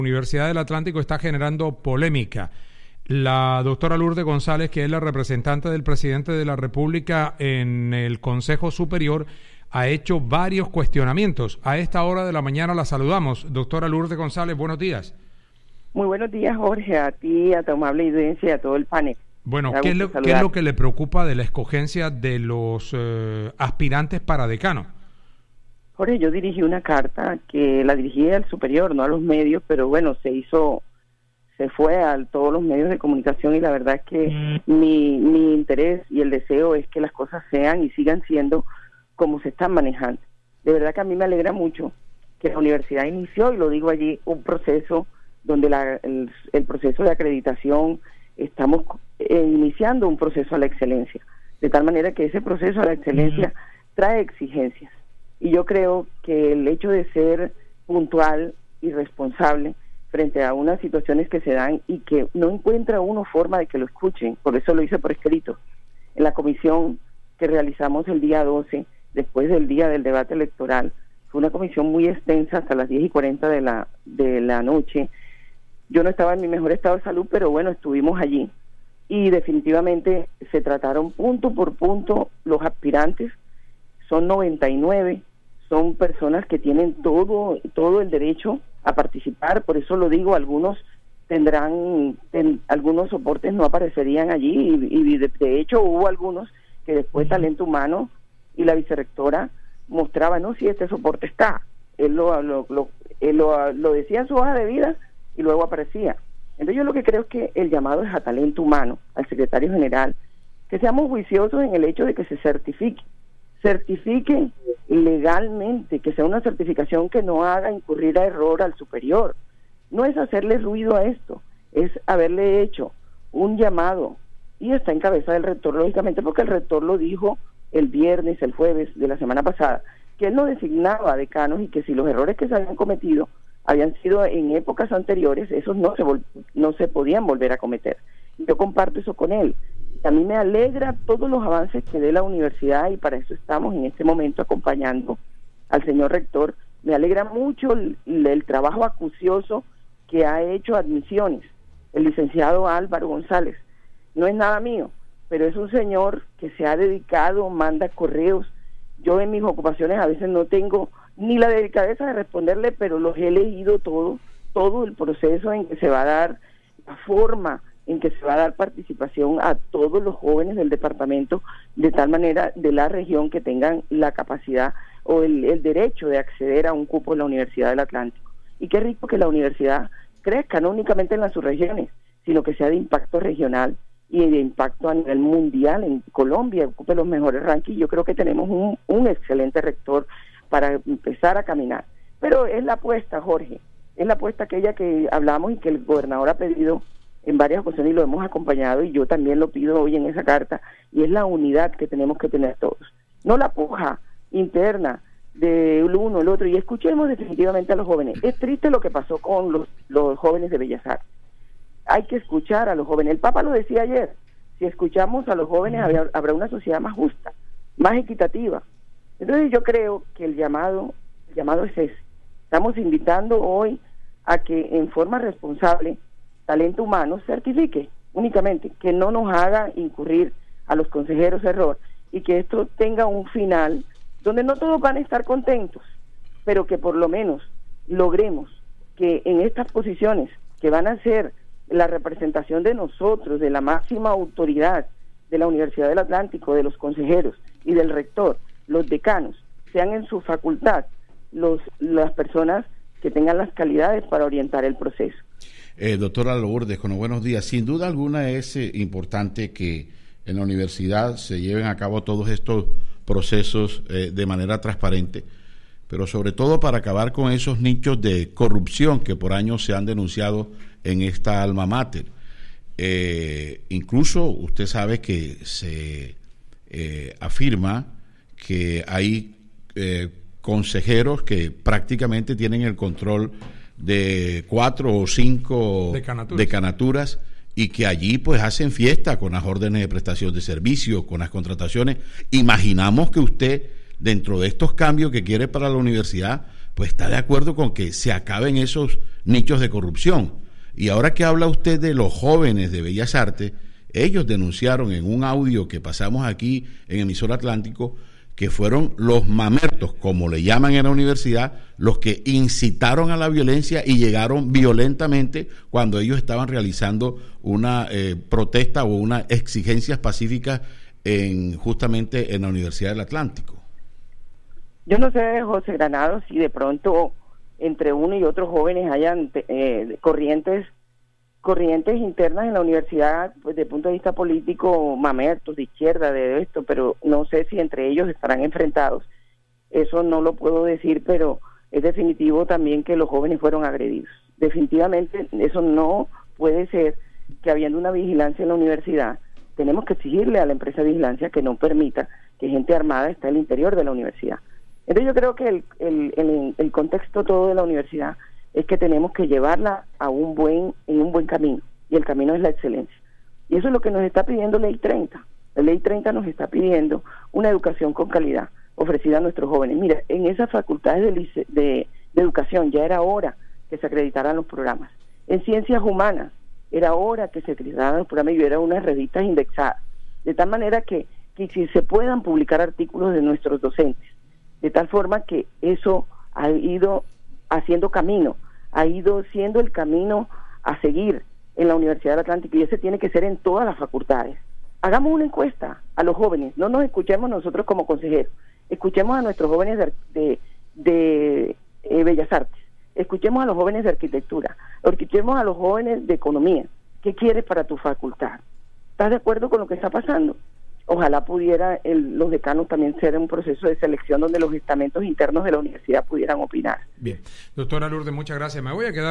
Universidad del Atlántico está generando polémica. La doctora Lourdes González, que es la representante del presidente de la República en el Consejo Superior, ha hecho varios cuestionamientos. A esta hora de la mañana la saludamos. Doctora Lourdes González, buenos días. Muy buenos días, Jorge, a ti, a tu amable audiencia y a todo el panel. Bueno, ¿qué es lo que le preocupa de la escogencia de los aspirantes para decano? Jorge, yo dirigí una carta que la dirigí al superior, no a los medios, pero bueno, se fue a todos los medios de comunicación y la verdad es que mi interés y el deseo es que las cosas sean y sigan siendo como se están manejando. De verdad que a mí me alegra mucho que la universidad inició, y lo digo allí, un proceso donde el proceso de acreditación, estamos iniciando un proceso a la excelencia, de tal manera que ese proceso a la excelencia trae exigencias. Y yo creo que el hecho de ser puntual y responsable frente a unas situaciones que se dan y que no encuentra uno forma de que lo escuchen, por eso lo hice por escrito, en la comisión que realizamos el día 12, después del día del debate electoral, fue una comisión muy extensa hasta las 10:40 de la noche. Yo no estaba en mi mejor estado de salud, pero bueno, estuvimos allí y definitivamente se trataron punto por punto los aspirantes. Son 99, son personas que tienen todo el derecho a participar, por eso lo digo, algunos algunos soportes no aparecerían allí y de hecho hubo algunos que después Talento Humano y la vicerrectora mostraban, no, si este soporte está, él lo decía en su hoja de vida y luego aparecía. Entonces yo lo que creo es que el llamado es a Talento Humano, al secretario general, que seamos juiciosos en el hecho de que se certifique legalmente, que sea una certificación que no haga incurrir a error al superior. No es hacerle ruido a esto, es haberle hecho un llamado, y está en cabeza del rector, lógicamente, porque el rector lo dijo el viernes, el jueves de la semana pasada, que él no designaba decanos y que si los errores que se habían cometido habían sido en épocas anteriores, esos no se podían volver a cometer. Yo comparto eso con él. A mí me alegra todos los avances que dé la universidad y para eso estamos en este momento acompañando al señor rector. Me alegra mucho el trabajo acucioso que ha hecho Admisiones, el licenciado Álvaro González. No es nada mío, pero es un señor que se ha dedicado, manda correos. Yo en mis ocupaciones a veces no tengo ni la delicadeza de responderle, pero los he leído todo el proceso en que se va a dar, la forma en que se va a dar participación a todos los jóvenes del departamento, de tal manera de la región que tengan la capacidad o el derecho de acceder a un cupo en la Universidad del Atlántico. Y qué rico que la universidad crezca, no únicamente en las subregiones, sino que sea de impacto regional y de impacto a nivel mundial, en Colombia, ocupe los mejores rankings. Yo creo que tenemos un excelente rector para empezar a caminar. Pero es la apuesta, Jorge, es la apuesta aquella que hablamos y que el gobernador ha pedido en varias ocasiones y lo hemos acompañado, y yo también lo pido hoy en esa carta, y es la unidad que tenemos que tener todos. No la puja interna de uno, el otro, y escuchemos definitivamente a los jóvenes. Es triste lo que pasó con los jóvenes de Bellas Artes. Hay que escuchar a los jóvenes. El Papa lo decía ayer, si escuchamos a los jóvenes habrá una sociedad más justa, más equitativa. Entonces yo creo que el llamado es ese. Estamos invitando hoy a que en forma responsable Talento Humano certifique únicamente, que no nos haga incurrir a los consejeros error, y que esto tenga un final donde no todos van a estar contentos, pero que por lo menos logremos que en estas posiciones que van a ser la representación de nosotros, de la máxima autoridad de la Universidad del Atlántico, de los consejeros y del rector, los decanos, sean en su facultad las personas que tengan las calidades para orientar el proceso. Doctora Lourdes, buenos días. Sin duda alguna es importante que en la universidad se lleven a cabo todos estos procesos de manera transparente, pero sobre todo para acabar con esos nichos de corrupción que por años se han denunciado en esta alma mater. Incluso usted sabe que se afirma que hay consejeros que prácticamente tienen el control de 4 o 5 decanaturas y que allí pues hacen fiesta con las órdenes de prestación de servicios, con las contrataciones. Imaginamos que usted, dentro de estos cambios que quiere para la universidad, pues está de acuerdo con que se acaben esos nichos de corrupción. Y ahora que habla usted de los jóvenes de Bellas Artes, ellos denunciaron en un audio que pasamos aquí en Emisor Atlántico que fueron los mamertos, como le llaman en la universidad, los que incitaron a la violencia y llegaron violentamente cuando ellos estaban realizando una protesta o unas exigencias pacíficas justamente en la Universidad del Atlántico. Yo no sé, José Granados, si de pronto entre uno y otros jóvenes hayan corrientes internas en la universidad, pues desde el punto de vista político, mamertos, de izquierda, de esto, pero no sé si entre ellos estarán enfrentados. Eso no lo puedo decir, pero es definitivo también que los jóvenes fueron agredidos. Definitivamente eso no puede ser, que habiendo una vigilancia en la universidad, tenemos que exigirle a la empresa de vigilancia que no permita que gente armada esté al interior de la universidad. Entonces yo creo que el contexto todo de la universidad es que tenemos que llevarla en un buen camino, y el camino es la excelencia. Y eso es lo que nos está pidiendo Ley 30. La Ley 30 nos está pidiendo una educación con calidad ofrecida a nuestros jóvenes. Mira, en esas facultades de educación ya era hora que se acreditaran los programas. En ciencias humanas era hora que se acreditaran los programas y hubiera unas revistas indexadas, de tal manera que si se puedan publicar artículos de nuestros docentes, de tal forma que eso ha ido haciendo camino, ha ido siendo el camino a seguir en la Universidad del Atlántico, y ese tiene que ser en todas las facultades. Hagamos una encuesta a los jóvenes, no nos escuchemos nosotros como consejeros, escuchemos a nuestros jóvenes de Bellas Artes, escuchemos a los jóvenes de arquitectura, escuchemos a los jóvenes de economía. ¿Qué quieres para tu facultad? ¿Estás de acuerdo con lo que está pasando? Ojalá pudiera los decanos también ser un proceso de selección donde los estamentos internos de la universidad pudieran opinar. Bien, doctora Lourdes, muchas gracias. Me voy a quedar